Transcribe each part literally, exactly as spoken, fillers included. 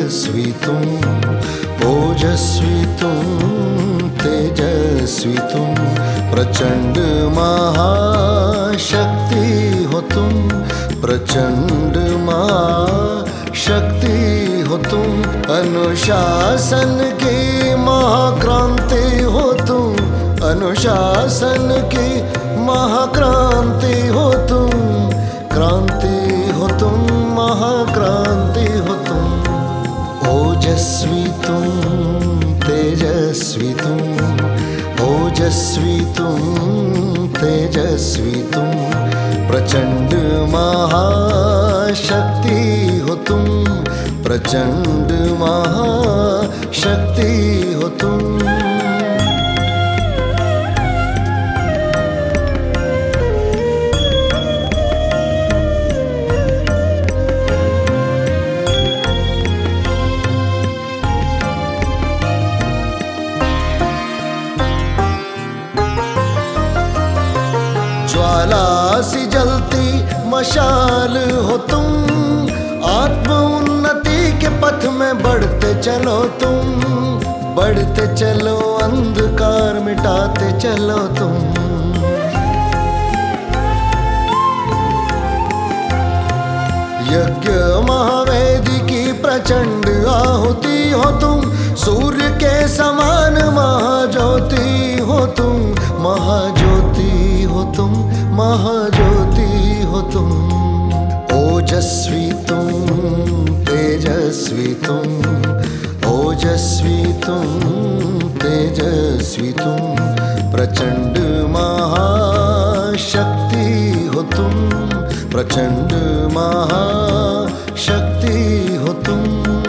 तेजस्वी तुम, ओजस्वी तुम, तेजस्वी तुम, प्रचंड महाशक्ति हो तुम, प्रचंड महाशक्ति हो तुम, अनुशासन की महाक्रांति हो तुम, अनुशासन की महाक्रांति हो तुम, क्रांति हो तुम, महाक्रांति हो तुम, ओजस्वी तुम, तेजस्वी तुम, ओजस्वी तुम, तेजस्वी तुम, प्रचंड महाशक्ति हो तुम, प्रचंड महाशक्ति हो तुम। ज्वाला सी जलती मशाल हो तुम, आत्म उन्नति के पथ में बढ़ते चलो तुम, बढ़ते चलो अंधकार मिटाते चलो तुम, यज्ञ महावेदी की प्रचंड आहुति हो तुम, सूर्य के समान महाज्योति हो तुम, महाज्योति हो तुम, महाज्योति हो तुम, ओजस्वी तुम, तेजस्वी तुम, ओजस्वी तुम, तेजस्वी तुम, प्रचंड महाशक्ति हो तुम, प्रचंड महाशक्ति हो तुम।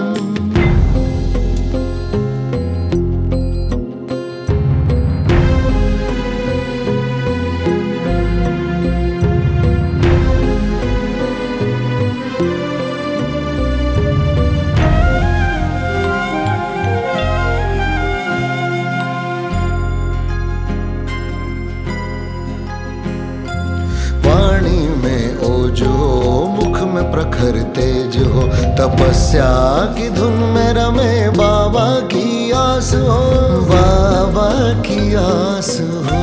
वाणी में ओज हो, मुख में प्रखर तेज हो, तपस्या की धुन में रमे बाबा की आस हो, बाबा की आस हो,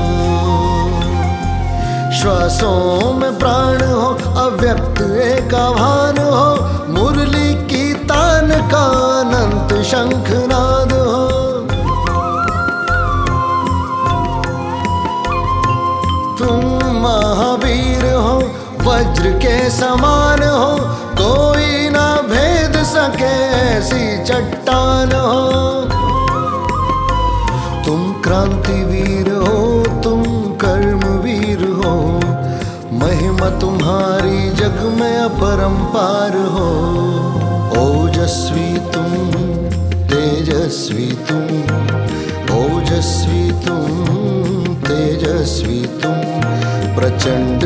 श्वासों में प्राण हो, अव्यक्त एक आह्वान हो, मुरली की तान का अनंत शंखनाद हो, तुम महावीर हो, वज्र के समान हो, कोई ना भेद सके ऐसी चट्टान हो, तुम क्रांतिवीर हो, तुम कर्मवीर हो, महिमा तुम्हारी जग में अपरंपार हो, ओजस्वी तुम, तेजस्वी तुम, ओजस्वी तुम, तेजस्वी तुम, प्रचंड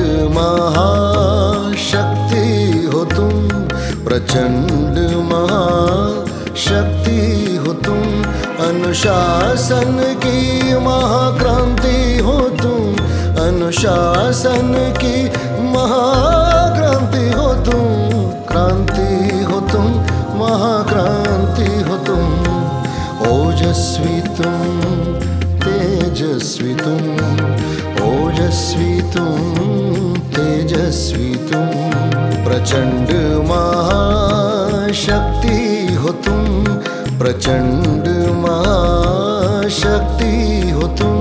महाशक्ति हो तुम, प्रचंड महाशक्ति हो तुम, अनुशासन की महाक्रांति हो तुम, अनुशासन की महाक्रांति हो तुम, क्रांति हो तुम, महाक्रांति हो तुम, ओजस्वी तुम, तेजस्वी तुम, ओजस्वी तुम, तेजस्वी तुम, प्रचंड महाशक्ति हो तुम, प्रचंड महाशक्ति हो तुम।